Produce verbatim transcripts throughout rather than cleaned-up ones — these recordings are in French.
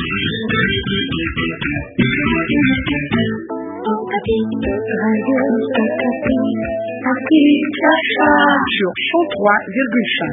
Sur cent trois virgule cinq.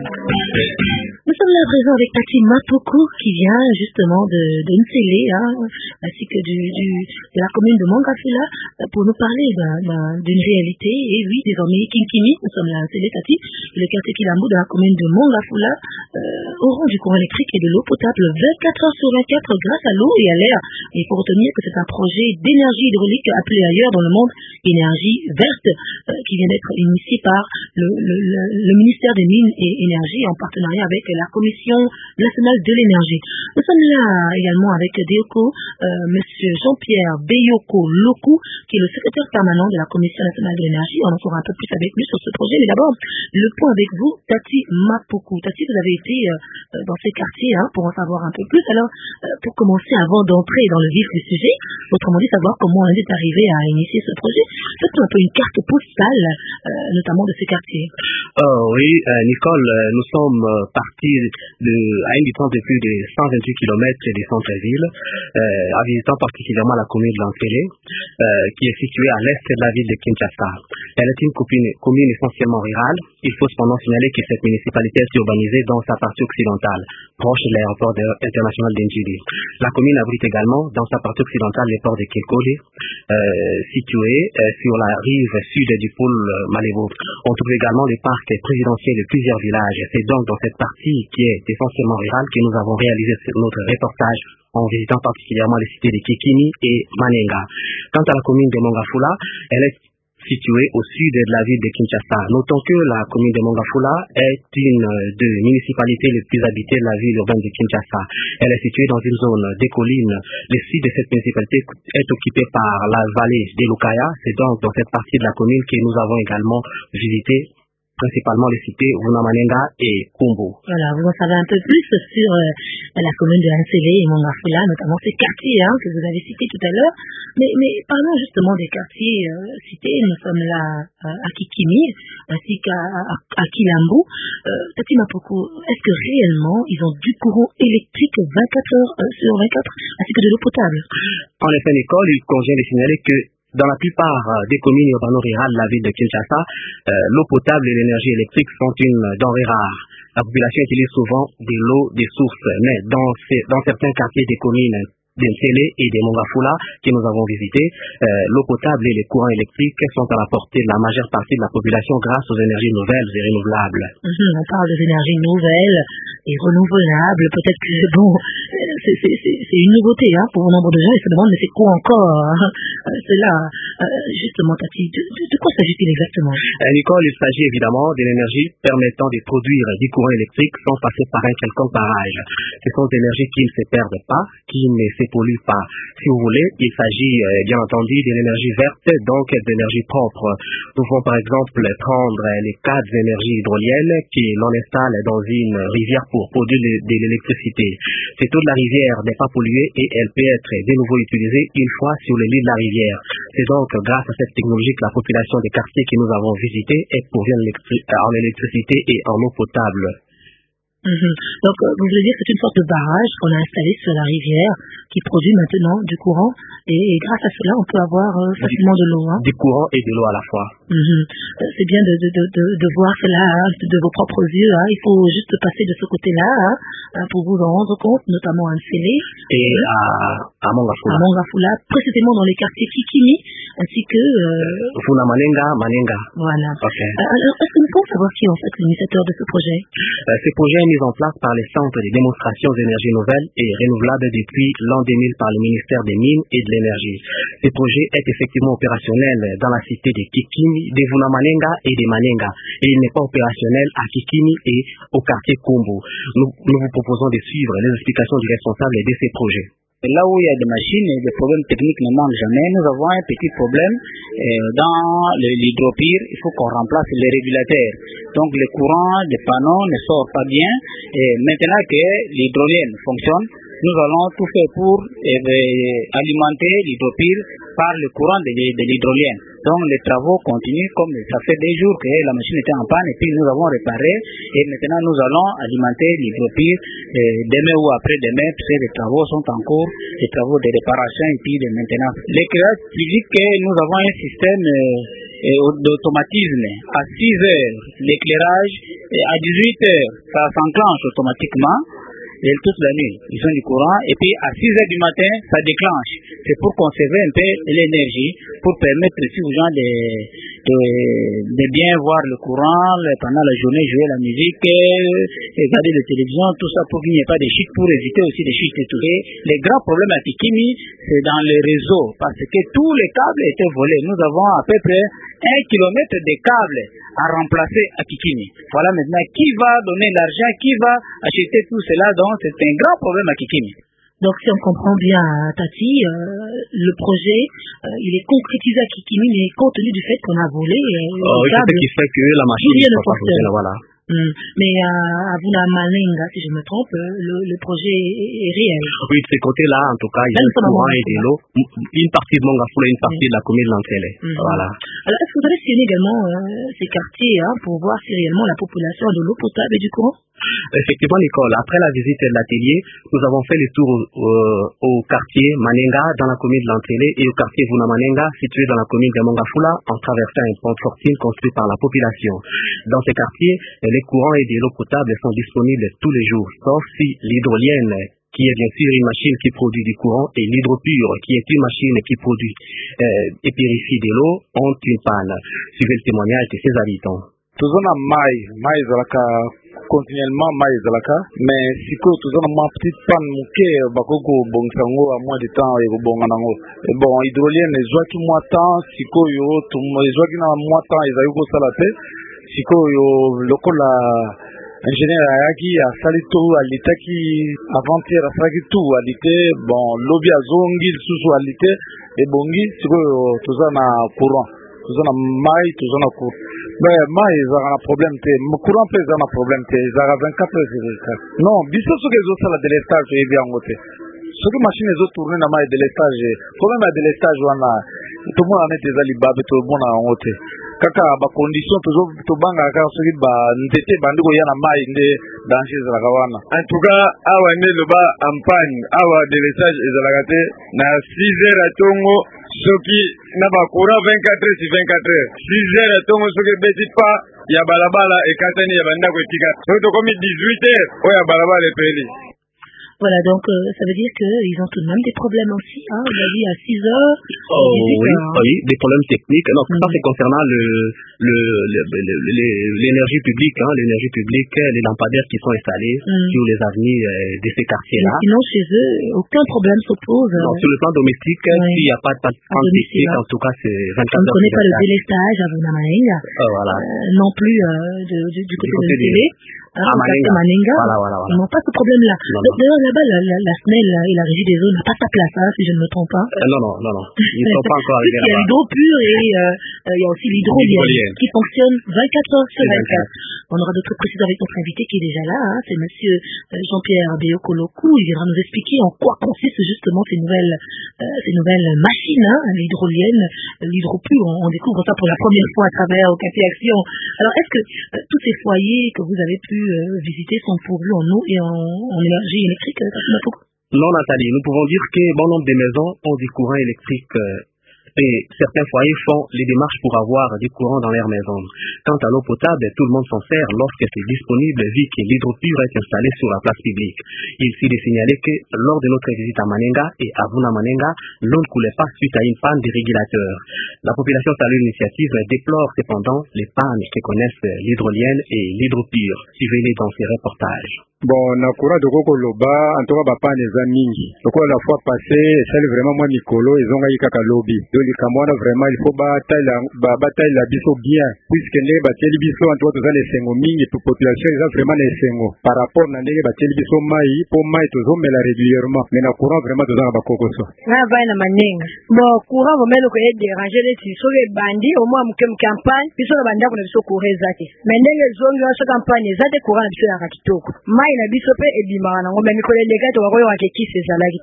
Nous sommes là à présent avec Tati Mapoko qui vient justement de, de Nsele, hein, ainsi que du, du, de la commune de Mongafula pour nous parler d'un, d'un, d'une réalité. Et oui, désormais, Kinkimi, nous sommes là à Nsele, Tati, et le quartier Kilambo de la commune de Mongafula euh, auront du courant électrique et de l'eau potable vingt-quatre heures sur vingt-quatre grâce à l'eau et à l'air. Et il faut retenir que c'est un projet d'énergie hydraulique appelé ailleurs dans le monde énergie verte euh, qui vient d'être initié par le, le, le, le ministère des Mines et Énergie en partenariat avec la Commission nationale de l'énergie. Nous sommes là également avec Deoko, euh, monsieur Jean-Pierre Beyoko Loku, qui est le secrétaire permanent de la Commission nationale de l'énergie. On en saura un peu plus avec lui sur ce projet. Mais d'abord, le point avec vous, Tati Mapoko. Tati, vous avez été euh, dans ces quartiers hein, pour en savoir un peu plus. Alors, euh, pour commencer, avant d'entrer dans le vif du sujet, autrement dit, savoir comment on est arrivé à initier ce projet, faites-nous un peu une carte postale, euh, notamment de ces quartiers. Oh, oui, euh, Nicole, euh, nous sommes euh, partis de, à une distance de plus de cent vingt-huit kilomètres des centres-villes, euh, en visitant particulièrement la commune de Lansele, euh, qui est située à l'est de la ville de Kinshasa. Elle est une commune, commune essentiellement rurale. Il faut cependant signaler que cette municipalité est urbanisée dans sa partie occidentale, proche de l'aéroport de, international d'Ndjili. La commune abrite également, dans sa partie occidentale, le port de Kilkoli, euh, situé euh, sur la rive sud du pôle euh, Malévo. On trouve également le parc présidentiel de plusieurs villages. C'est donc dans cette partie qui est essentiellement rurale que nous avons réalisé notre reportage en visitant particulièrement les cités de Kikini et Manenga. Quant à la commune de Mongafula, elle est située au sud de la ville de Kinshasa. Notons que la commune de Mongafula est une des municipalités les plus habitées de la ville urbaine de Kinshasa. Elle est située dans une zone des collines. Le sud de cette municipalité est occupé par la vallée de Lukaya. C'est donc dans cette partie de la commune que nous avons également visité principalement les cités Vunamanenga et Kumbu. Voilà, vous en savez un peu plus sur euh, la commune de Nsele et Mongafula, notamment ces quartiers hein, que vous avez cités tout à l'heure. Mais, mais parlons justement des quartiers euh, cités. Nous sommes là euh, à Kikimi, ainsi qu'à à, à Kilambo. Euh, Tati Mapoko, est-ce que réellement ils ont du courant électrique vingt-quatre heures euh, sur vingt-quatre, ainsi que de l'eau potable? En effet, Nicole, il convient de signaler que dans la plupart des communes urbano-rurales de la ville de Kinshasa, euh, l'eau potable et l'énergie électrique sont une denrée rare. La population utilise souvent de l'eau des sources, mais dans, ces, dans certains quartiers des communes d'Nsele et de Mongafula que nous avons visités, euh, l'eau potable et les courants électriques sont à la portée de la majeure partie de la population grâce aux énergies nouvelles et renouvelables. Mmh, on parle des énergies nouvelles et renouvelables. Peut-être que bon, c'est, c'est, c'est, c'est une nouveauté hein, pour un nombre de gens. Ils se demandent mais c'est quoi encore hein, cela euh, justement, Tati, de, de, de quoi s'agit-il exactement? euh, Nicole, il s'agit évidemment d'une énergie permettant de produire du courant électrique sans passer par un quelconque barrage. Ce sont des énergies qui ne se perdent pas, qui ne se polluent pas. Si vous voulez, il s'agit euh, bien entendu d'une énergie verte, donc d'énergie propre. Nous pouvons par exemple prendre les quatre énergies hydroliennes que l'on installe dans une rivière pour produire de l'électricité. Cette eau de la rivière n'est pas polluée et elle peut être de nouveau utilisée une fois sur le lit de la rivière. C'est donc grâce à cette technologie que la population des quartiers que nous avons visités est pourvue en électricité et en eau potable. Mmh. Donc, euh, vous voulez dire que c'est une sorte de barrage qu'on a installé sur la rivière qui produit maintenant du courant et, et grâce à cela, on peut avoir euh, facilement de l'eau. Hein. Du courant et de l'eau à la fois. Mmh. Euh, c'est bien de, de, de, de, de voir cela hein, de, de vos propres yeux. Hein. Il faut juste passer de ce côté-là hein, pour vous en rendre compte, notamment à Nsele et à, à Mongafula. À Mongafula, précisément dans les quartiers Kikimi ainsi que euh, Vunamanenga, Manenga. Voilà. Okay. Euh, alors, est-ce que nous pouvons savoir qui est en fait l'initiateur de ce projet? euh, Ce projet est mis en place par les centres de démonstration d'énergie nouvelle et renouvelable depuis l'an deux mille par le ministère des Mines et de l'Énergie. Ce projet est effectivement opérationnel dans la cité de Kikimi, de Vunamanenga et de Manenga. Et il n'est pas opérationnel à Kikimi et au quartier Kumbu. Nous, nous vous proposons de suivre les explications du responsable de ces projets. Là où il y a des machines, les problèmes techniques ne manquent jamais. Nous avons un petit problème euh, dans l'hydropire. Il faut qu'on remplace les régulateurs. Donc le courant des panneaux ne sort pas bien. Et maintenant que l'hydrolienne fonctionne, nous allons tout faire pour euh, alimenter l'hydropire par le courant de, de l'hydrolienne. Donc les travaux continuent, comme ça fait des jours que la machine était en panne et puis nous avons réparé et maintenant nous allons alimenter l'hydropure demain ou après-demain puisque les travaux sont en cours, les travaux de réparation et puis de maintenance. L'éclairage public, nous avons un système euh, d'automatisme. À six heures, l'éclairage, à dix-huit heures, ça s'enclenche automatiquement. Et toute la nuit, ils ont du courant, et puis à six heures du matin, ça déclenche. C'est pour conserver un peu l'énergie, pour permettre aussi aux gens de, de, de bien voir le courant, pendant la journée jouer la musique, regarder la télévision, tout ça pour qu'il n'y ait pas de chutes, pour éviter aussi des chutes et tout. Et les grands problèmes à Kikimi, c'est dans les réseaux, parce que tous les câbles étaient volés. Nous avons à peu près un kilomètre de câbles à remplacer à Kikimi. Voilà maintenant qui va donner l'argent, qui va acheter tout cela. Donc c'est un grand problème à Kikimi. Donc si on comprend bien, Tati, euh, le projet, euh, il est concrétisé à Kikimi, mais compte tenu du fait qu'on a volé euh, oh, le câble, ce qui fait que la machine ne ne fonctionne pas. Voilà. Hum. Mais euh, à Vuna Maninga, si je me trompe, le, le projet est, est réel. Oui, de ce côté-là, en tout cas, il y a le courant et de l'eau. Une partie de Mongafula, une partie oui. de la commune d'Antélé. Hum. Voilà. Alors, est-ce que vous avez sillonné également euh, ces quartiers hein, pour voir si réellement la population a de l'eau potable et du courant? Effectivement, Nicole, après la visite de l'atelier, nous avons fait le tour euh, au quartier Manenga dans la commune de l'Antélé et au quartier Vuna Manenga situé dans la commune de Mongafula en traversant un pont fortune construit par la population. Dans ces quartiers, les courants et de l'eau potable sont disponibles tous les jours, sauf si l'hydrolienne, qui est bien sûr une machine qui produit du courant, et l'hydropure, qui est une machine qui produit euh, et purifie de l'eau, ont une panne. Suivez le témoignage de ses habitants. Tozona mai, mai zalaka continuellement mai zalaka, mais siko tozona ma petite panne muke bakoko bongsango à moins de temps et bonganango. Bon, hydrolienne ezwaki moi temps, siko yo tumo ezwaki na moi temps ezali ko salate, siko yo lokola ingénieur ayaki asali to alitaki avant-hier asali tout alite bon lobby azongi susu alite et bongi siko tozana courant. Tozana mai tozana courant. Mais mai ezaka na problème te, courant pe ezaka na problème te, ezaka vingt-quatre heures sur vingt-quatre. Non, biso soki ezosala délestage oyebi yango te. Soki machine ezotourne na mai délestage, problème ya délestage wana tomona neti eza libabe tomona yango te. Kaka ba condition tobanga kaka soki ba nzete bandi koya na mai nde danger ezalaka wana. En tout cas, awa nde loba ampagne, awa délestage ezalaka te na six heures ya tongo soki na ba courant vingt-quatre heures sur vingt-quatre heures. six heures ya tongo soki beti pa ya balabala ekatani ya bandako etika. Soki tokomi dix-huit heures oyo ya balabala epeli. Voilà, donc euh, ça veut dire qu'ils ont tout de même des problèmes aussi, hein, on a dit à six heures. Oh, oui, heures. Oui, des problèmes techniques. Non, mm-hmm. ça c'est concernant le, le, le, le, le, l'énergie publique, hein, l'énergie publique, les lampadaires qui sont installés mm. sur les avenues euh, de ces quartiers-là. Mais sinon, chez eux, aucun problème s'oppose. Non, sur le plan domestique, ouais. S'il n'y a pas de panne technique, en tout cas, c'est vingt-quatre heures. On ne connaît pas le délestage à Vunamaenga, oh, voilà. euh, non plus euh, de, du, du côté de Télé. Ah, Manenga. Manenga. Voilà, voilà, voilà. Ils n'ont pas ce problème-là. D'ailleurs, là-bas, la, la, la S N E L et la régie des eaux n'a pas sa place, hein, si je ne me trompe pas. Euh, non, non, non, non. Ils ne sont pas encore arrivés là-bas. Il y a l'hydropure et euh, euh, il y a aussi l'hydrolienne qui fonctionne vingt-quatre heures sur vingt-quatre. On aura d'autres précisions avec notre invité qui est déjà là, hein, c'est monsieur euh, Jean-Pierre Béokolokou. Il viendra nous expliquer en quoi consistent justement ces nouvelles, euh, ces nouvelles machines, hein, l'hydrolienne, l'hydropure. On, on découvre ça pour la première fois à travers Okapi Action. Alors, est-ce que euh, tous ces foyers que vous avez pu euh, visiter sont pourvus en eau et en, en énergie électrique? Non, Nathalie, nous pouvons dire que bon nombre de maisons ont du courant électrique euh, et certains foyers font les démarches pour avoir du courant dans leur maison. Quant à l'eau potable, tout le monde s'en sert lorsque c'est disponible vu que l'hydropure est installée sur la place publique. Il s'est de signaler que lors de notre visite à Manenga et à Vuna Manenga, l'eau ne coulait pas suite à une panne des régulateurs. La population salue l'initiative déplore cependant les pannes que connaissent l'hydrolienne et l'hydropure. Suivez-les dans ces reportages. Bon, na courant de Koko Loba, en tout cas, papa les amis. Donc, la fois passée, celle vraiment moi, Nicolo, ils ont eu kaka lobby. Donc, les camoines, vraiment, il faut batailler la, batailler la biso bien. Puisque les batailles biso, en tout cas, les sengo ming, et pour population, ils ont vraiment les sengo. Par rapport à les batailles biso maï, pour maï, tous ont, mais la régulièrement. Mais na courant, vraiment, tous ont à Koko so. Na va na manenga. Bon, courant, vous mettez que déranger les tissus, les bandits, au moins, m'kem campagne, biso la banda, qu'on a biso courir zaki. Mais les zones, la campagne, zate courant, biso la rakitoko. Na biso pe ebimaka nango me mikolo eleka tokoyoka ke kisi ezalaki te.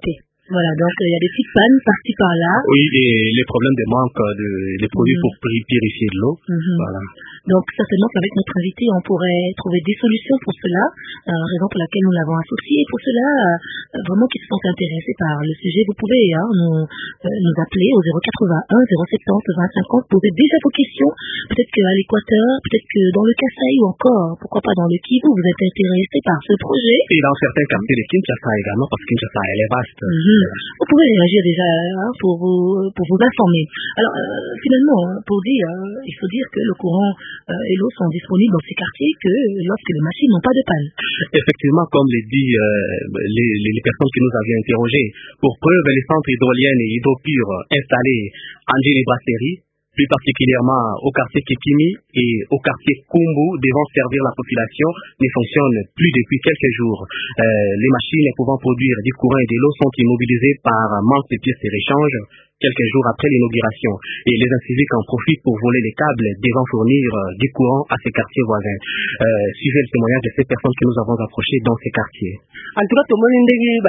Voilà, donc il euh, y a des petites pannes par-ci par-là. Oui, et les problèmes de manque de, des produits mmh. pour purifier de l'eau. Mmh. Voilà. Donc certainement qu'avec notre invité, on pourrait trouver des solutions pour cela, euh, raison pour laquelle nous l'avons associé. Et pour cela, euh, vraiment qui se sont intéressés par le sujet, vous pouvez hein, nous, euh, nous appeler au zéro quatre-vingt-un zéro soixante-dix vingt cinquante, poser déjà vos questions. Peut-être qu'à l'Équateur, peut-être que dans le Kasaï ou encore, pourquoi pas dans le Kivu, vous êtes intéressé par ce projet. Et dans certains quartiers de Kinshasa également, parce que Kinshasa elle est vaste. Mmh. Vous pouvez réagir déjà hein, pour, vous, pour vous informer. Alors euh, finalement, pour dire, euh, il faut dire que le courant euh, et l'eau sont disponibles dans ces quartiers que lorsque les machines n'ont pas de panne. Effectivement, comme le dit euh, les, les, les personnes qui nous avaient interrogées, pour preuve, les centres hydroliennes et hydropures installés en Djili-Brasserie, plus particulièrement au quartier Kikimi et au quartier Kumbu, devant servir la population, ne fonctionnent plus depuis quelques jours. Euh, les machines pouvant produire du courant et de l'eau sont immobilisées par manque de pièces de réchange quelques jours après l'inauguration. Et les inciviques en profitent pour voler les câbles devant fournir euh, du courant à ces quartiers voisins. Euh, suivez le témoignage de ces personnes que nous avons approchées dans ces quartiers. En tout cas, tout le monde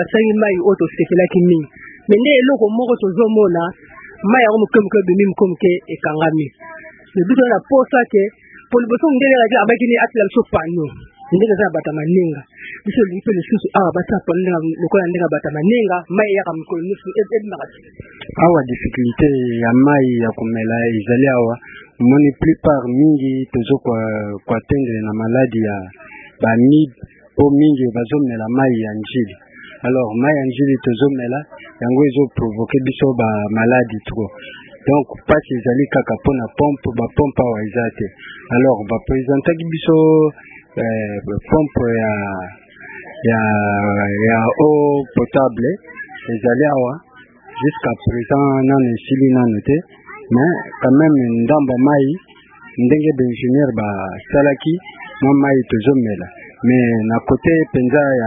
maya ko mukomke bimi mukomke e kangami le bito na posa ke poliboso ngere la abaki ni atla so pano ndenge za bata maninga biso lipe le susu ah bata pano lokola ndenge bata maninga maya ya kamko nusu ed makati awa difficulté ya mai ya kumela izali awa moni plupart mingi tozo kwa kwa tendre na maladi ya ba mid po mingi bazomela mai ya njili. Alors mai ya njili tozomela yango ezo provoquer biso ba maladie trop. Donc pas ezali kaka pona pompe ba pompe wa izate. Alors ba présenter biso euh pompe ya ya ya eau potable ezali awa jusqu'à présent non esili non noté mais quand même ndamba mai ndenge d'ingénieur ba salaki mo mai tozomela mais na côté penza ya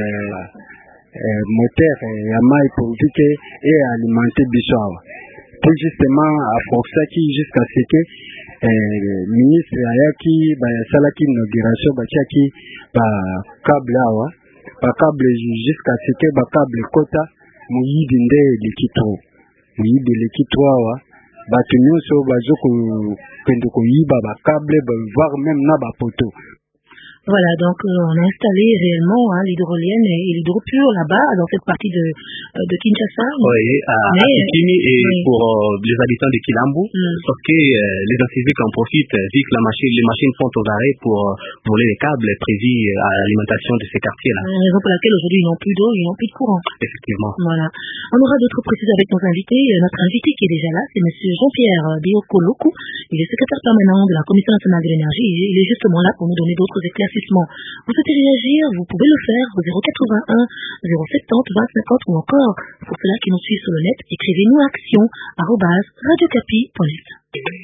Euh, moteur ya mai politique et alimenter biso pour justement à forcer qui jusqu'à ce que euh, ministre ayaki ba salaki inauguration ba chaki ba câble awa ba câble jusqu'à ce que ba câble kota muyidi nde likito muyidi likito awa ba tunyoso bazoko kendo ko yiba ba câble ba voir même na ba poto. Voilà, donc euh, on a installé réellement hein, l'hydrolienne et, et l'hydropure là-bas, dans cette partie de, euh, de Kinshasa. Oui, à, mais, à Kikimi et oui. pour euh, les habitants de Kilambu, mm. sauf que euh, les inciviques en profitent, vu que la machine, les machines font aux arrêts pour euh, voler les câbles prévus à l'alimentation de ces quartiers-là. La raison pour laquelle aujourd'hui ils n'ont plus d'eau, ils n'ont plus de courant. Effectivement. Voilà. On aura d'autres précisions avec nos invités. Notre invité qui est déjà là, c'est monsieur Jean-Pierre Biokoloku. Il est secrétaire permanent de la Commission nationale de l'énergie. Il est justement là pour nous donner d'autres éclaircissements. Vous souhaitez réagir, vous pouvez le faire au zéro quatre-vingt-un zéro soixante-dix vingt cinquante ou encore, pour ceux-là qui nous suivent sur le net, écrivez-nous action arobase radiocapi point net.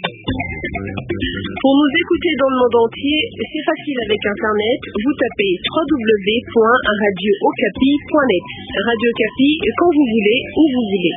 Pour nous écouter dans le monde entier, c'est facile avec Internet. Vous tapez w w w point radio okapi point net. Radio Okapi, quand vous voulez, où vous voulez.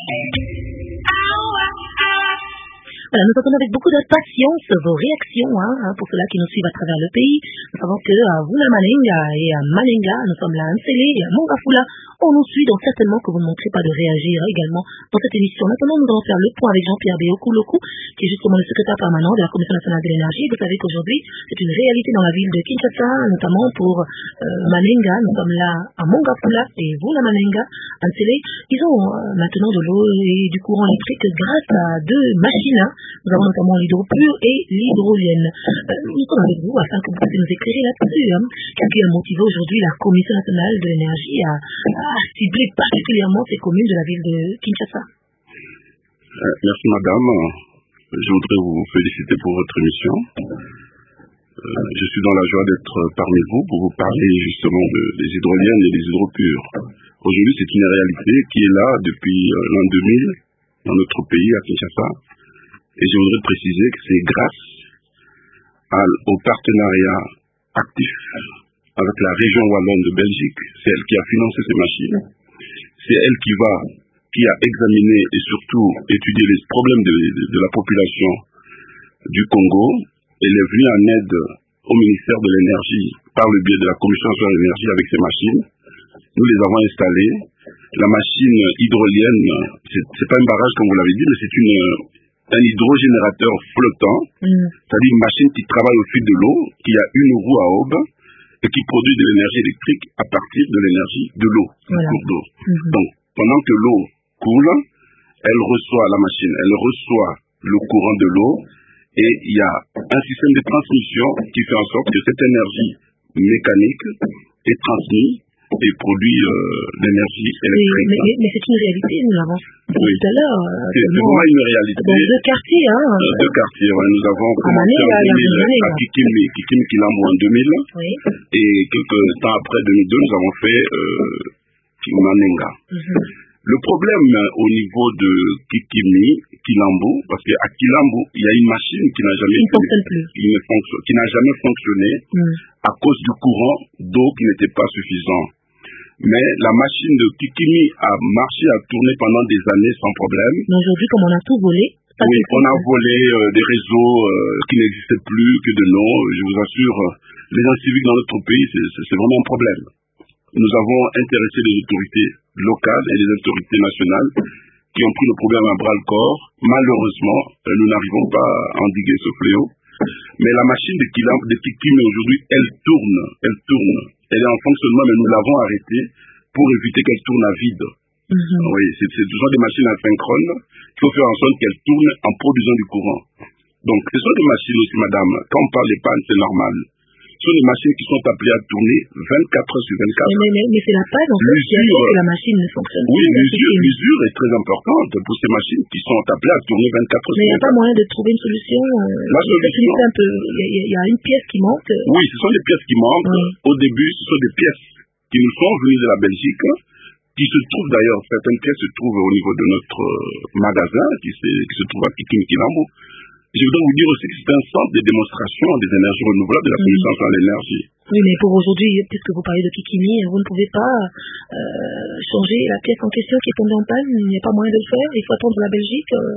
Voilà, nous attendons avec beaucoup de patience vos réactions, hein, hein, pour ceux-là qui nous suivent à travers le pays. Nous savons que à Vuna Malenga et à Malenga, nous sommes là à Nsele et à Mongafula. On nous suit, donc certainement que vous ne manquerez pas de réagir également dans cette émission. Maintenant, nous allons faire le point avec Jean-Pierre Biokoloku, qui est justement le secrétaire permanent de la Commission nationale de l'énergie. Vous savez qu'aujourd'hui, c'est une réalité dans la ville de Kinshasa, notamment pour euh, Malenga. Nous sommes là à Mongafula et Vuna Malenga, à Nsele. Ils ont euh, maintenant de l'eau et du courant électrique grâce à deux machines. Hein. Nous avons notamment l'hydropure et l'hydrolienne. Euh, nous sommes avec vous afin que vous puissiez nous éclairer là-dessus. Hein. Qu'est-ce qui a motivé aujourd'hui la Commission nationale de l'énergie à, à cibler particulièrement ces communes de la ville de Kinshasa? euh, Merci madame. Je voudrais vous féliciter pour votre émission. Euh, je suis dans la joie d'être parmi vous pour vous parler justement de, des hydroliennes et des hydropures. Aujourd'hui, c'est une réalité qui est là depuis euh, l'an deux mille dans notre pays, à Kinshasa. Et je voudrais préciser que c'est grâce à, au partenariat actif avec la région wallonne de Belgique. C'est elle qui a financé ces machines. C'est elle qui va, qui a examiné et surtout étudié les problèmes de, de, de la population du Congo. Elle est venue en aide au ministère de l'énergie par le biais de la Commission nationale de l'énergie avec ces machines. nous les avons installés. La machine hydrolienne, c'est, c'est pas un barrage comme vous l'avez dit, mais c'est une, un hydrogénérateur flottant, mm. c'est-à-dire une machine qui travaille au fil de l'eau, qui a une roue à aube et qui produit de l'énergie électrique à partir de l'énergie de l'eau, du voilà. cours d'eau. Mm-hmm. Donc, pendant que l'eau coule, elle reçoit la machine, elle reçoit le courant de l'eau et il y a un système de transmission qui fait en sorte que cette énergie mécanique est transmise et produit euh, l'énergie électrique. Mais, mais, mais c'est une réalité, nous l'avons dit oui. tout à l'heure. C'est, c'est vraiment une réalité. Dans deux quartiers, hein. Dans deux quartiers, ouais. Nous avons commencé en deux mille à Kikimi, Kikimi Kilambo en deux mille. Oui. Et quelques temps après deux mille deux, nous avons fait euh, Kimanenga. Mm-hmm. Le problème euh, au niveau de Kikimi, Kilambo, parce qu'à Kilambo, il y a une machine qui n'a jamais, qui fonctionne plus. Qui ne fonctionne, qui n'a jamais fonctionné mm. à cause du courant d'eau qui n'était pas suffisant. Mais la machine de Kikimi a marché, a tourné pendant des années sans problème. Mais aujourd'hui, comme on a tout volé, ça oui, on a volé euh, des réseaux euh, qui n'existaient plus que de nom. Je vous assure, les gens civiques dans notre pays, c'est, c'est, c'est vraiment un problème. Nous avons intéressé les autorités locales et les autorités nationales qui ont pris le problème à bras le corps. Malheureusement, nous n'arrivons pas à endiguer ce fléau. Mais la machine de Kikimi aujourd'hui, elle tourne, elle tourne. Elle est en fonctionnement, mais nous l'avons arrêtée pour éviter qu'elle tourne à vide. Mm-hmm. Oui, c'est, c'est, ce sont des machines asynchrones. Il faut faire en sorte qu'elles tournent en produisant du courant. Donc, ce sont des machines aussi, madame. Quand on parle des pannes, c'est normal. Ce sont des machines qui sont appelées à tourner vingt-quatre heures sur vingt-quatre. Mais, mais, mais c'est la panne, en fait, qui a fait que la machine ne fonctionne oui, plus. Oui, l'usure, l'usure est très importante pour ces machines qui sont appelées à tourner vingt-quatre heures sur vingt-quatre. Mais il n'y a pas moyen de trouver une solution. Euh, la solution. Un peu, il y a une pièce qui manque. Oui, ce sont des pièces qui manquent. Oui. Au début, ce sont des pièces qui nous sont venues de la Belgique, qui se trouvent d'ailleurs, certaines pièces se trouvent au niveau de notre magasin, qui se, qui se trouve à Kikimi Kilambo. Je voudrais vous dire aussi que c'est un centre de démonstration des énergies renouvelables de la Commission nationale de l'énergie. Oui, mais pour aujourd'hui, puisque vous parlez de Kikimi, vous ne pouvez pas euh, changer la pièce en question qui est tombée en panne. Il n'y a pas moyen de le faire. Il faut attendre la Belgique. Euh,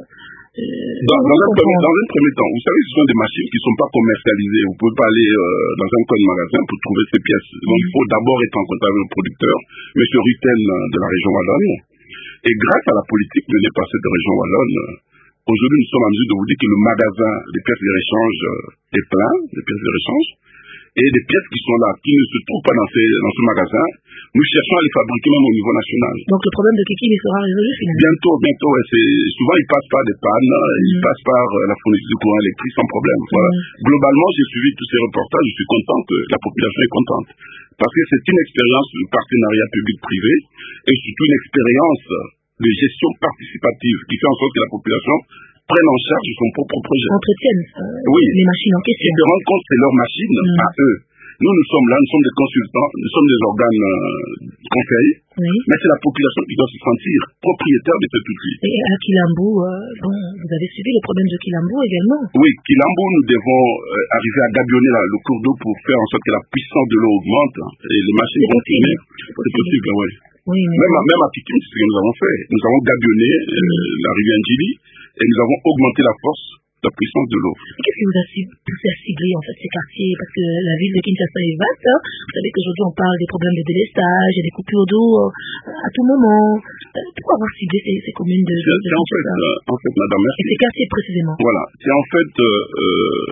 dans, dans, un premier, dans un premier temps, vous savez, ce sont des machines qui ne sont pas commercialisées. Vous ne pouvez pas aller euh, dans un coin de magasin pour trouver ces pièces. Donc, il faut d'abord être en contact avec le producteur, M. Rutten de la région wallonne. Et grâce à la politique menée par cette région wallonne, aujourd'hui, nous sommes en mesure de vous dire que le magasin des pièces de réchange est plein, des pièces de réchange, et des pièces qui sont là, qui ne se trouvent pas dans, ces, dans ce magasin, nous cherchons à les fabriquer même au niveau national. Donc le problème de Kikimi sera résolu finalement? Bientôt, bientôt. Et c'est, souvent, ils passent par des pannes, mmh. ils passent par la fourniture de courant électrique sans problème. Voilà. Mmh. Globalement, j'ai suivi tous ces reportages, je suis content que la population est contente. Parce que c'est une expérience de partenariat public-privé, et surtout une expérience de gestion participative qui fait en sorte que la population prenne en charge son propre projet. Entretiennent euh, oui. les machines en question. Ils se rendent compte que c'est leur machine mmh. à eux. Nous, nous sommes là, nous sommes des consultants, nous sommes des organes euh, conseils, oui. mais c'est la population qui doit se sentir propriétaire de cet outil. Et à Kilambo, euh, bon, vous avez suivi le problème de Kilambo également? Oui, Kilambo, nous devons euh, arriver à gabionner la, le cours d'eau pour faire en sorte que la puissance de l'eau augmente et les machines vont tourner. C'est possible, possible oui. Oui, même, à, même à Kikimi, c'est ce que nous avons fait. Nous avons gabionné euh, oui. la rivière Njili et nous avons augmenté la force, la puissance de l'eau. Qu'est-ce qui vous a poussé à cibler en fait ces quartiers? Parce que la ville de Kinshasa est vaste. Hein. Vous savez qu'aujourd'hui on parle des problèmes de délestage, et des coupures d'eau euh, à tout moment. Euh, pourquoi avoir ciblé ces, ces communes de, de, de en fait, euh, en fait, madame, merci. Et ces quartiers précisément? Voilà. C'est en fait euh, euh,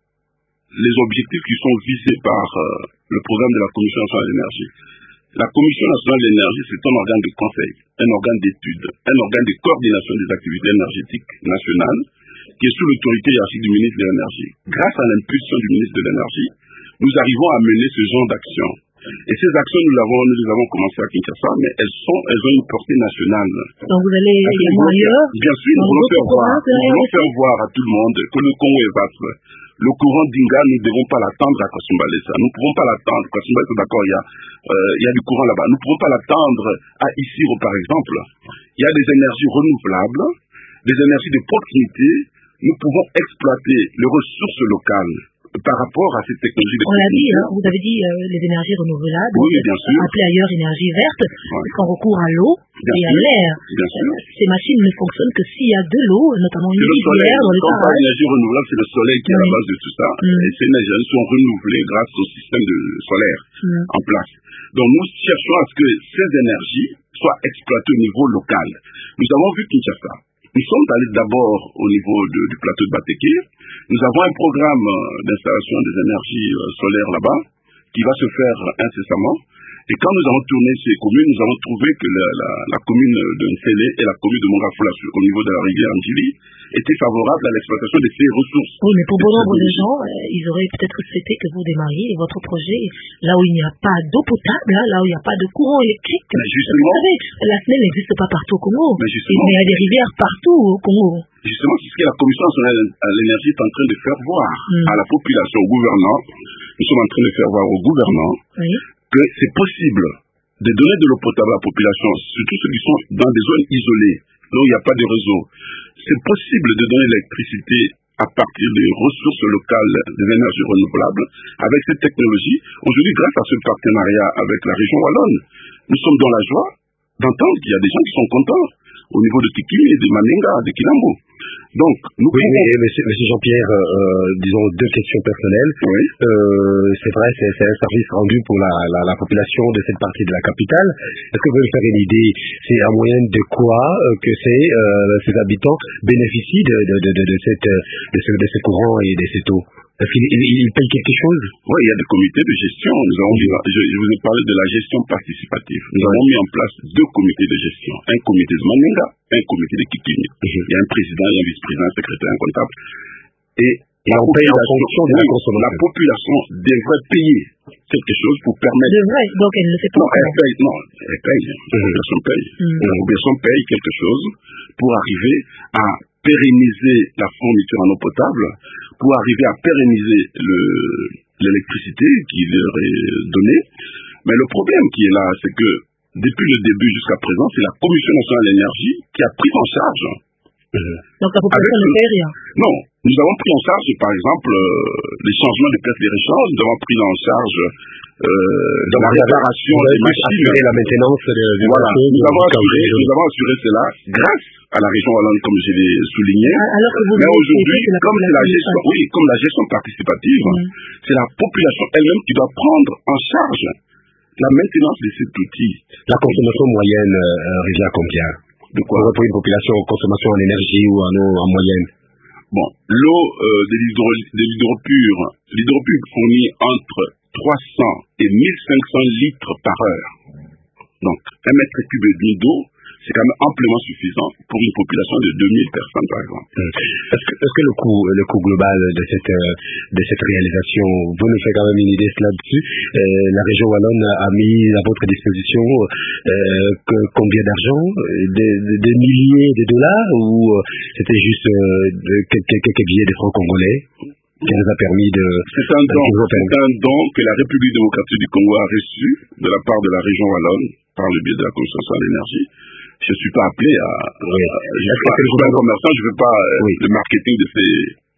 les objectifs qui sont visés par euh, le programme de la Commission nationale de l'énergie. La Commission nationale de l'énergie, c'est un organe de conseil, un organe d'étude, un organe de coordination des activités énergétiques nationales qui est sous l'autorité hiérarchique du ministre de l'énergie. Grâce à l'impulsion du ministre de l'énergie, nous arrivons à mener ce genre d'action. Et ces actions, nous, l'avons, nous les avons commencées à Kinshasa, mais elles, sont, elles ont une portée nationale. Donc vous allez également ailleurs? Bien sûr, nous voulons faire voir, nous voulons faire voir à tout le monde que le Congo est vaste. Le courant d'Inga, nous ne devons pas l'attendre à Kasumbalesa. Nous ne pouvons pas l'attendre. Kasumbalesa, d'accord, il y a, euh, il y a du courant là-bas. Nous ne pouvons pas l'attendre à Issiro, par exemple. Il y a des énergies renouvelables, des énergies de proximité. Nous pouvons exploiter les ressources locales par rapport à ces technologies de On l'a dit, hein, vous avez dit euh, les énergies renouvelables, oui, bien sûr. appelées ailleurs énergie verte, ouais. parce qu'on recourt à l'eau bien et sûr. à l'air. Bien sûr. Ces machines ne fonctionnent que s'il y a de l'eau, notamment une rivière dans les parages. Quand on parle d'énergie renouvelable, c'est le soleil qui est oui. à la base de tout ça. Mm. Et ces énergies sont renouvelées grâce au système de solaire mm. en place. Donc nous cherchons à ce que ces énergies soient exploitées au niveau local. Nous avons vu Kinshasa. Nous sommes allés d'abord au niveau de, du plateau de Batéké. Nous avons un programme d'installation des énergies solaires là-bas qui va se faire incessamment. Et quand nous avons tourné ces communes, nous avons trouvé que la, la, la commune de Nsélé et la commune de Mongafula au niveau de la rivière Ndjili étaient favorables à l'exploitation de ces ressources. Oui, mais pour bon nombre de gens, euh, ils auraient peut-être souhaité que vous démarriez votre projet là où il n'y a pas d'eau potable, hein, là où il n'y a pas de courant électrique. Mais justement, vous savez, la S N E L n'existe pas partout au Congo. Mais, mais il y a des rivières partout au Congo. Justement, c'est ce que la Commission nationale à l'énergie est en train de faire voir mm. à la population, aux gouvernants. Nous sommes en train de faire voir aux gouvernants oui. que c'est possible de donner de l'eau potable à la population, surtout ceux qui sont dans des zones isolées, là où il n'y a pas de réseau. C'est possible de donner l'électricité à partir des ressources locales des énergies renouvelables avec cette technologie. Aujourd'hui, grâce à ce partenariat avec la région wallonne, nous sommes dans la joie d'entendre qu'il y a des gens qui sont contents au niveau de Tikimi et de Manenga, de Kinambo. Donc, nous oui, pouvons... mais, monsieur, monsieur Jean-Pierre, euh, disons deux questions personnelles. Oui. Euh, c'est vrai, c'est, c'est un service rendu pour la, la, la population de cette partie de la capitale. Est-ce que vous pouvez me faire une idée, c'est en moyenne de quoi euh, que ces, euh, ces habitants bénéficient de, de, de, de, de, cette, de, ce, de ce courant et de cette eau? Est-ce qu'ils ils, ils payent quelque chose? Oui, il y a des comités de gestion. Nous avons, je, je vous ai parlé de la gestion participative. Nous oui. avons mis en place deux comités de gestion. Un comité de Manenga, un comité de Kikini. Mm-hmm. Il y a un président, il y a un vice-président, un secrétaire, un comptable. Et, et on paye la fonction de la consommation. La population devrait payer quelque chose pour permettre... Devrait, donc elle ne le fait pas. Non, elle paye. Non, elle paye. La population paye. Mm-hmm. La population paye quelque chose pour arriver à pérenniser la fourniture en eau potable, pour arriver à pérenniser le, l'électricité qui leur est donnée. Mais le problème qui est là, c'est que depuis le début jusqu'à présent, c'est la Commission nationale de l'énergie qui a pris en charge. Euh, Donc la population ne paye rien. Non, nous avons pris en charge, par exemple, euh, les changements de pièces de rechange, nous avons pris en charge euh, dans la réparation des machines, et la maintenance de, de voilà. Nous avons, assuré, nous avons assuré cela grâce à la région wallonne, comme je l'ai souligné. Alors que vous mais aujourd'hui, comme c'est la gestion, oui, comme la gestion participative, mmh. c'est la population elle-même qui doit prendre en charge la maintenance de cet outil. La consommation moyenne euh, revient à combien? De quoi? Pour une population, consommation en énergie ou en eau en moyenne? Bon, l'eau euh, de l'hydropure, l'hydropure fournit entre trois cents et mille cinq cents litres par heure. Donc, un mètre cube et demi d'eau, c'est quand même amplement suffisant pour une population de deux mille personnes, par exemple. Mmh. Est-ce que, est-ce que le coût, le coût global de cette, de cette réalisation, vous nous faites quand même une idée là-dessus? euh, La région wallonne a mis à votre disposition euh, que, combien d'argent? Des, des, des milliers de dollars? Ou c'était juste euh, de, quelques, quelques billets de francs congolais qui nous a permis de... C'est un don, c'est un don que la République démocratique du Congo a reçu de la part de la région wallonne par le biais de la Commission nationale de l'énergie. Je ne suis pas appelé à... Oui. Je ne suis pas un commerçant, je ne veux pas oui. le marketing de ces...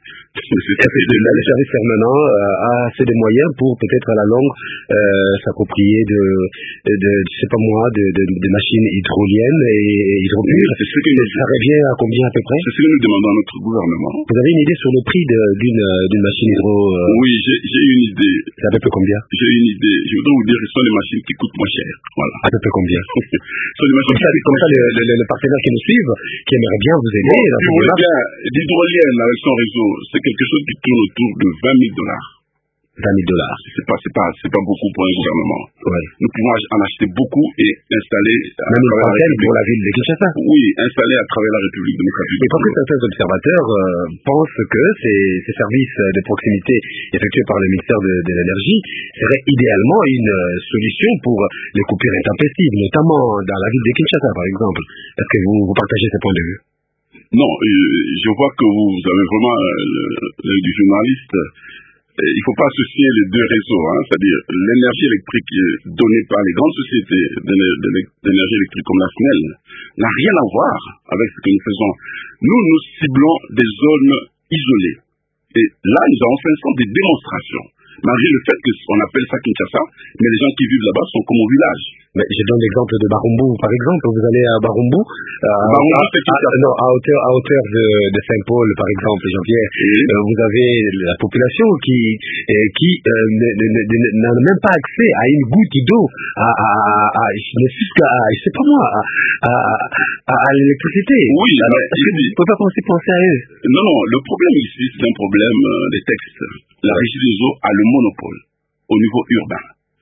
Le service permanent a assez de moyens pour peut-être à la longue euh, s'approprier de, de, de, je sais pas moi, de, de, de machines hydroliennes et hydropures. C'est ce que nous, ça revient à combien à peu près? C'est ce que nous demandons à notre gouvernement. Vous avez une idée sur le prix de, d'une, d'une machine hydro euh... Oui, j'ai, j'ai une idée. C'est à peu près combien? J'ai une idée. Je voudrais vous dire que ce sont des machines qui coûtent moins cher. Voilà. À peu près combien? Ce sont des machines comme ça, comme ça le, le, le partenaire qui nous suivent, qui aimerait bien vous aider. Bon, si vous voulez bien, l'hydrolienne avec son réseau, c'est quelque chose qui tourne autour de vingt mille dollars. vingt mille dollars. C'est pas, c'est pas, c'est pas beaucoup pour un gouvernement. Ouais. Nous pouvons en acheter beaucoup et installer à même une travers pour la ville de Kinshasa. Oui, installer à travers la République démocratique. Et parce que certains observateurs euh, pensent que ces, ces services de proximité effectués par le ministère de, de l'énergie seraient idéalement une solution pour les coupures intempestives, notamment dans la ville de Kinshasa, par exemple. Est-ce que vous, vous partagez ce point de vue? Non, euh, je vois que vous avez vraiment l'œil du journaliste. Il ne faut pas associer les deux réseaux, hein, c'est-à-dire l'énergie électrique donnée par les grandes sociétés d'énergie électrique comme la S N E L n'a rien à voir avec ce que nous faisons. Nous, nous ciblons des zones isolées. Et là, nous avons fait un certain nombre de démonstrations. malgré le fait qu'on appelle ça Kinshasa, mais les gens qui vivent là-bas sont comme au village. Mais je donne l'exemple de Barumbu, par exemple. Vous allez à Barumbu, euh, Barumbu à, à, non, à hauteur, à hauteur de, de Saint-Paul, par exemple, Jean-Pierre, oui. euh, vous avez la population qui, euh, qui euh, n'a même pas accès à une goutte d'eau, à, à, à, ne fût qu'à, je sais pas moi, à, à, à, à l'électricité. Oui, alors, est-ce que vous ne pouvez pas penser, penser à eux? Non, non, le problème ici, c'est un problème euh, des textes. La Régie des eaux a le monopole au niveau urbain.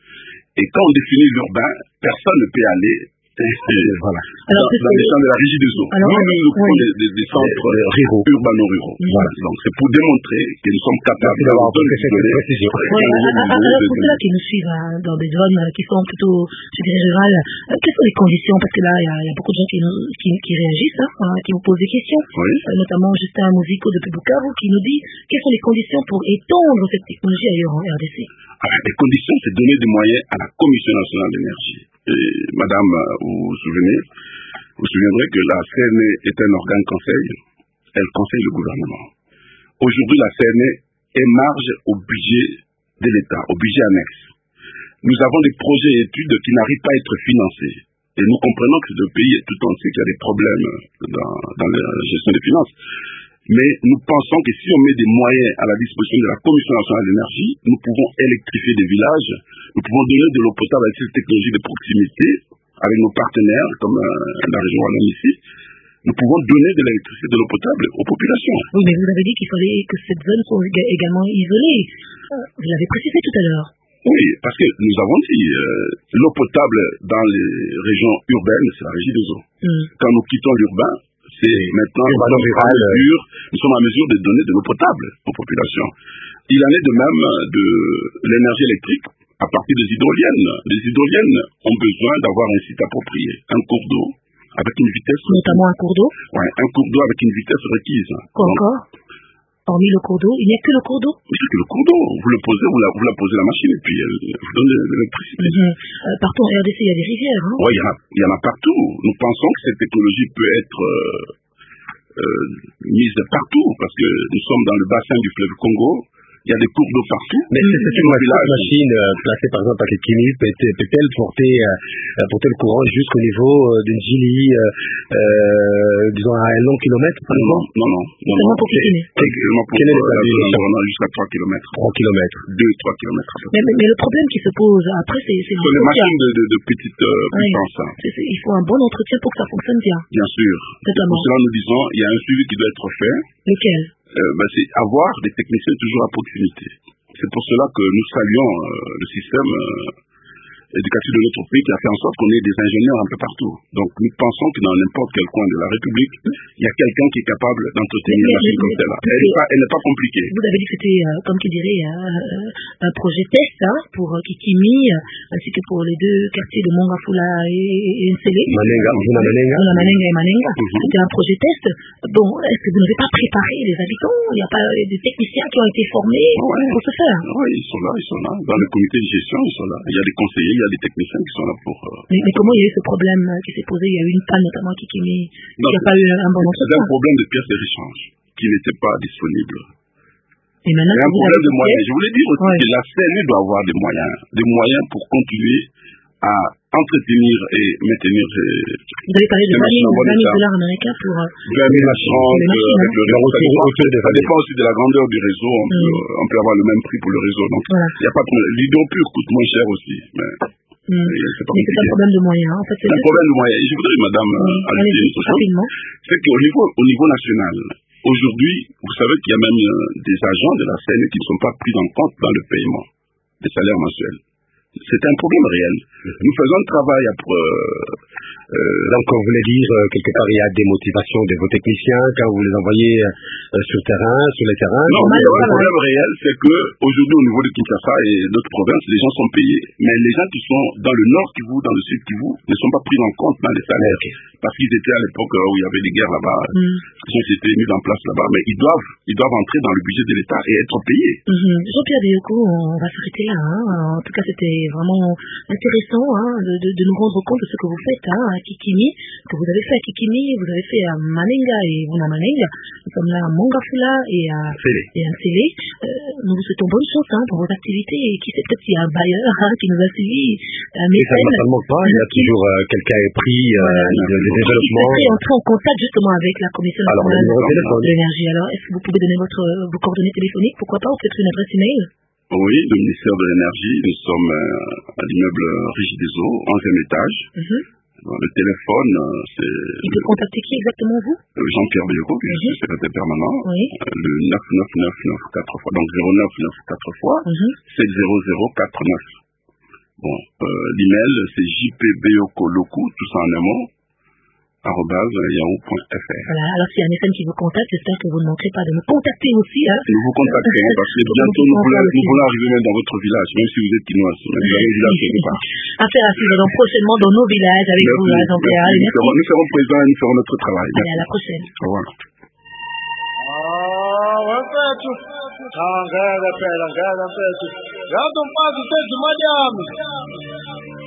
Et quand on définit l'urbain, personne ne peut aller voilà. Alors, dans, dans les champs de la Régie des eaux. Alors, nous, nous, nous prenons oui. des, des, des centres euh, ruraux. urbano-ruraux. Mmh. Voilà. Donc, c'est pour démontrer que nous sommes capables d'avoir de donner précision. Alors, pour ceux-là qui nous suivent hein, dans des zones qui sont plutôt, je dirais, rurales, euh, quelles sont les conditions? Parce que là, il y, y a beaucoup de gens qui, nous, qui, qui réagissent, hein, qui vous posent des questions. Oui. Euh, notamment Justin Musico depuis Bukavu qui nous dit quelles sont les conditions pour étendre cette technologie ailleurs en R D C. Alors, les conditions, c'est donner des moyens à la Commission nationale d'énergie. Et madame, vous vous souvenez, vous vous souviendrez que la C N E est un organe conseil, elle conseille le gouvernement. Aujourd'hui, la C N E est marge au budget de l'État, au budget annexe. Nous avons des projets et études qui n'arrivent pas à être financés. Et nous comprenons que le pays est tout entier, qu'il y a des problèmes dans, dans la gestion des finances. Mais nous pensons que si on met des moyens à la disposition de la Commission nationale d'énergie, nous pouvons électrifier des villages, nous pouvons donner de l'eau potable avec cette technologie de proximité, avec nos partenaires, comme euh, la région Wallonne ici. Nous pouvons donner de l'électricité, de l'eau potable aux populations. Oui, mais vous avez dit qu'il fallait que cette zone soit également isolée. Vous l'avez précisé tout à l'heure. Oui, parce que nous avons dit, euh, l'eau potable dans les régions urbaines, c'est la Régie des eaux. Mm. Quand nous quittons l'urbain, c'est maintenant urbain rural, mesure, nous sommes en mesure de donner de l'eau potable aux populations. Il en est de même de l'énergie électrique à partir des hydroliennes. Les hydroliennes ont besoin d'avoir un site approprié, un cours d'eau avec une vitesse... Notamment un cours d'eau? Oui, un cours d'eau avec une vitesse requise. Quoi encore? Hormis le cours d'eau, il n'y a que le cours d'eau? Oui, c'est que le cours d'eau. Vous le posez, vous la, vous la posez la machine et puis elle vous donne de l'électricité. Mm-hmm. Euh, partout en R D C, il y a des rivières. Hein? Oui, il y, il y en a partout. Nous pensons que cette technologie peut être euh, euh, mise partout parce que nous sommes dans le bassin du fleuve Congo. Il y a des cours d'eau partout. Mais mmh. c'est cette machine euh, placée par exemple à Kikini peut-elle porter, euh, porter le courant jusqu'au niveau euh, d'une Gili, euh, euh, disons à un long kilomètre par exemple? Non, non, non. Seulement pour Kikini. Quel est le cas jusqu'à trois kilomètres. trois kilomètres. deux à trois kilomètres. Mais, mais, mais le problème qui se pose après, c'est... Ce sont des machines de, de, de petite euh, oui. puissance. Hein. C'est, c'est, il faut un bon entretien pour que ça fonctionne bien. Bien sûr. Totalement. Pour cela, nous disons, il y a un suivi qui doit être fait. Lequel? Euh, ben, c'est avoir des techniciens toujours à proximité. C'est pour cela que nous saluons euh, le système euh, éducatif de notre pays qui a fait en sorte qu'on ait des ingénieurs un peu partout. Donc nous pensons que dans n'importe quel coin de la République, il y a quelqu'un qui est capable d'entretenir une machine comme celle-là. Elle n'est pas, elle n'est pas compliquée. Vous avez dit que c'était, euh, comme qui dirait, euh, un projet test hein, pour euh, Kikimi, euh, ainsi que pour les deux quartiers de Mongafula et, et Nsele. Manenga, Manenga. Manenga et Manenga. Mm-hmm. C'était un projet test. Bon, est-ce que vous n'avez pas préparé les habitants? Il n'y a pas des techniciens qui ont été formés ouais. pour ce faire? Oui, ils sont là, ils sont là. Dans le comité de gestion, ils sont là. Il y a des conseillers, il y a des techniciens qui sont là pour... Euh... Mais, mais comment il y a eu ce problème qui s'est posé? Il y a eu une panne notamment à Kikimi. Il n'y a pas eu un bon entretien. C'est un problème de pièces de rechange qui n'était pas disponible. Et maintenant, c'est un problème de moyens. Je voulais dire aussi ouais. que la C N E doit avoir des moyens, des moyens pour continuer à entretenir et maintenir ces... Vous avez parlé de vingt mille dollars américains pour... vingt mille machines avec le réseau. Ça dépend, ça dépend aussi de la grandeur du réseau. On, mm. peut, on peut avoir le même prix pour le réseau. Donc, il voilà. n'y a pas de problème. L'hydropure coûte moins cher aussi. Mais... Mmh. C'est, pas Mais c'est un problème de moyens. En fait, c'est, c'est un problème de moyens. Et je voudrais, madame, oui, ajouter une chose. C'est qu'au niveau, au niveau national, aujourd'hui, vous savez qu'il y a même euh, des agents de la C N E qui ne sont pas pris en compte dans le paiement des salaires mensuels. C'est un problème réel. Nous faisons un travail après... Euh, euh, donc, on voulait dire, euh, quelque part, il y a des motivations de vos techniciens quand vous les envoyez euh, sur le terrain, sur les terrains. Non, mais le problème réel, c'est que aujourd'hui, au niveau de Kinshasa et d'autres provinces, les gens sont payés. Mais les gens qui sont dans le nord Kivu, dans le sud Kivu, ne sont pas pris en compte dans les salaires. Okay. Parce qu'ils étaient à l'époque où il y avait des guerres là-bas, mm. qui ont été mis en place là-bas. Mais ils doivent, ils doivent entrer dans le budget de l'État et être payés. Mm-hmm. Jean-Pierre Dioko, on va s'arrêter là. Hein. En tout cas, c'était c'est vraiment intéressant hein, de, de, de nous rendre compte de ce que vous faites hein, à Kikimi, que vous avez fait à Kikimi, vous avez fait à Manenga et Vuna Manenga. Nous sommes là à Mongafula et à, et à Nsele. Euh, nous vous souhaitons bonne chance hein, pour vos activités et qui sait peut-être qu'il y a un bailleur hein, qui nous a suivis. Un et ça ne manque pas, il y a toujours euh, quelqu'un épris euh, voilà, de, de développement. Vous entrer en contact justement avec la Commission nationale de l'énergie. Alors, est-ce que vous pouvez donner votre, vos coordonnées téléphoniques? Pourquoi pas? Ou peut-être une adresse email? Oui, le ministère de l'énergie, nous sommes euh, à l'immeuble Riche des Eaux, onzième étage. Mm-hmm. Le téléphone, c'est... Il peut contacter qui exactement, vous? Jean-Pierre Bioko, qui est secrétaire permanent. Oui. Le neuf neuf neuf neuf quatre fois, donc zéro neuf neuf quatre fois, mm-hmm. sept zéro zéro quatre neuf. Bon, euh, l'email, c'est jpbiokoloku, tout ça en un mot, arobase yahoo point f r. Voilà, alors s'il y a un S M qui vous contacte, j'espère que vous ne manquerez pas de nous contacter aussi. Hein. Nous vous contacterons parce que bientôt nous voulons, nous voulons arriver même dans votre village, même si vous êtes quinoise. Vous avez un village quelque part. Affaire à suivre donc prochainement dans nos villages avec merci, vous, là, Jean-Pierre. Nous, nous, nous serons présents et nous ferons notre travail. Allez, à la prochaine. Au revoir. Ah, wafetu. Ah, ngaya pela, ngaya pela. Yado mpazi tetu madam.